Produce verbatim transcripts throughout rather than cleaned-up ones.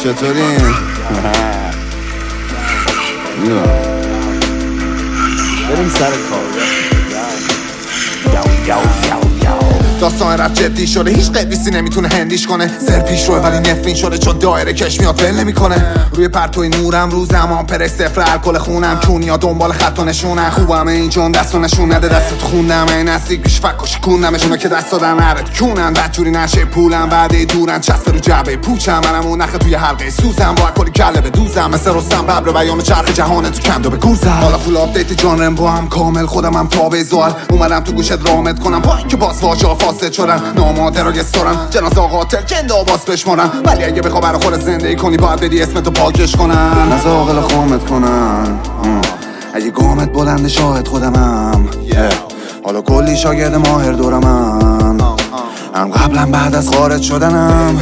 چطورین؟ بریم سر کار. داستان رفت جدی شده، هیچ قدیسی نمیتونه هندیش کنه. سر پیش روه ولی نفرین شده چون دایره کش میاد ول نمیکنه. روی پرتوی نورم رو زمان پر صفر الکل خونم، کونیا دنبال خط و نشونن. خوبم این جون دستو نشون نده، دستت خوندم این نزدیک پیش فک و شکوندمشونا که دست دادن نرد کونن. بدجوری نشه پولم بعد دورن چسب رو جعبه پوچم. منم اون نخه توی حلقه سوزم، با کلی کله به دوزم. مثل رستم ببر و بیام چرخ جهان تو کندو به گوزم. حالا فول آپدیت جان رمبو هم کامل، خودم هم تابع زوال. اومدم تو گوشت رامت کنم با اینکه باز واژه‌ها فاسد شدن. ناماده را گسترن جنازه قاتل جنده آواز بشمارن. ولی اگه بخوا برا خود زندگی کنی باید بدی اسمتو پاکش کنن. از عاقل خامت کنن. اگه گامت بلند شاهد خودمم. حالا کلی شاگرد ماهر دورمم. هم قبلا بعد از خارج شدنم.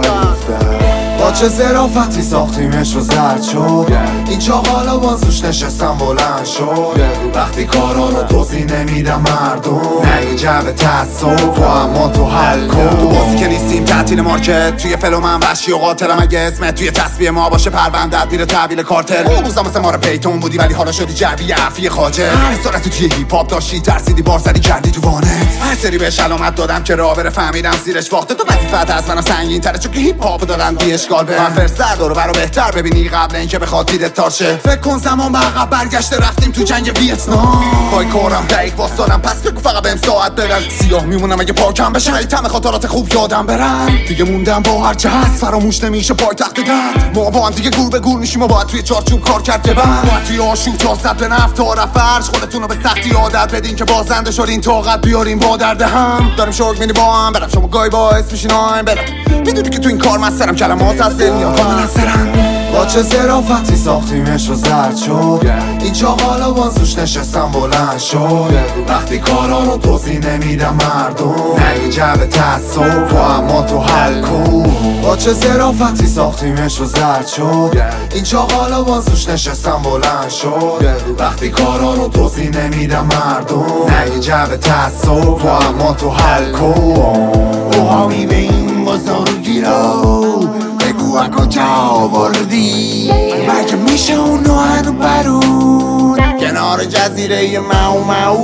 با چه ظرافتی ساختیمش رو زرد شد. این چاقالا بازوش نشستم بلند شد. وقتی کارا رو توضیح نمیدم مردم، نه این جبه تصف و اما تو حل کن. تو بازی که نیستیم تعطیل مارکت، توی فلو من وحشی و قاتلم. اگه اسمت توی تسبیح ما باشه پروندت میره تحویل کارتل. اون روزا مثل مار پیتون بودی ولی حالا شدی جعبی عفی خاجر. اسارت توی هیپ هاپ داشتی ترسیدی بار زدی کردی تو وانت. هر سری بهش علامت دادم که راه بره فهمیدم زیرش باخته. تو وظیفت از منم سنگین تره چون که هیپ هاپ دادن بی اشکال به من. فرستر دارو برا بهتر ببینی قبل اینکه بخواد دیدت تارشه. فکر کن زمان به عقب برگشته رفتیم تو جنگ ویتنام. پای کارم دقیق واسدارم پس بگو فقط بهم ساعت بدن. سیاه میمونم اگه پاکم بشه ای تم خاطرات خوب یادم برن. دیگه موندم با هرچه هست فراموش نمیشه پای تخت درد. ما با هم دیگه گور به گور میشیم و باید توی چارچوب کار کرد که بعد باید توی آشوب چهارصد به نفت تا رفرش. خودتون رو به سختی عادت بدین که بازنده شدین طاقت بیارین با درد هم. داریم شوک میدی با هم برم شما گای باعث میشین آیم برم. میدونی که تو این کار مسترم کلمات از دل میاد کاملا سرم. با چه ظرافتی ساختیمش رو زرد شد. این چاقالا بازوش نشستم بلند شد. وقتی کارا رو توضیح نمیدم مردم، نه این جبه تصف و اما تو حل کن. با چه ظرافتی ساختیمش رو زرد شد. این چاقالا بازوش نشستم بلند شد. وقتی کارا رو توضیح نمیدم مردم، نه این جبه تصف و اما تو حل کن. اوهامی به این بزرگی رو بگو از کجا آوردی. مگه میشه اونو هنو برون کنار جزیره ماو ماو.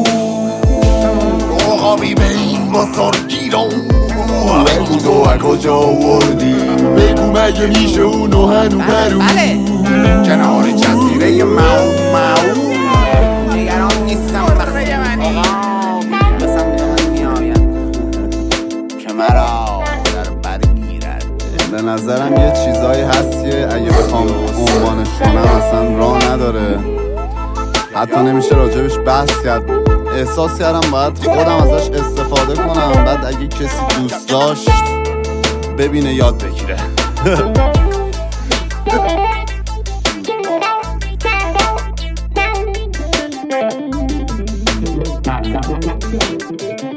اوهامی به این بزرگی رو بگو تو از کجا آوردی. بگو مگه میشه اونو هنو برون کنار جزیره ماو ماو. دیگران نیستم بخیه منی بسم دیگه میایم که مرا به نظرم یه چیزایی هست که اگه بخوام عنوانش کنم اصلا راه نداره، حتی نمیشه راجبش بحث کرد. احساس کردم باید خودم ازش استفاده کنم، بعد اگه کسی دوست داشت ببینه یاد بگیره.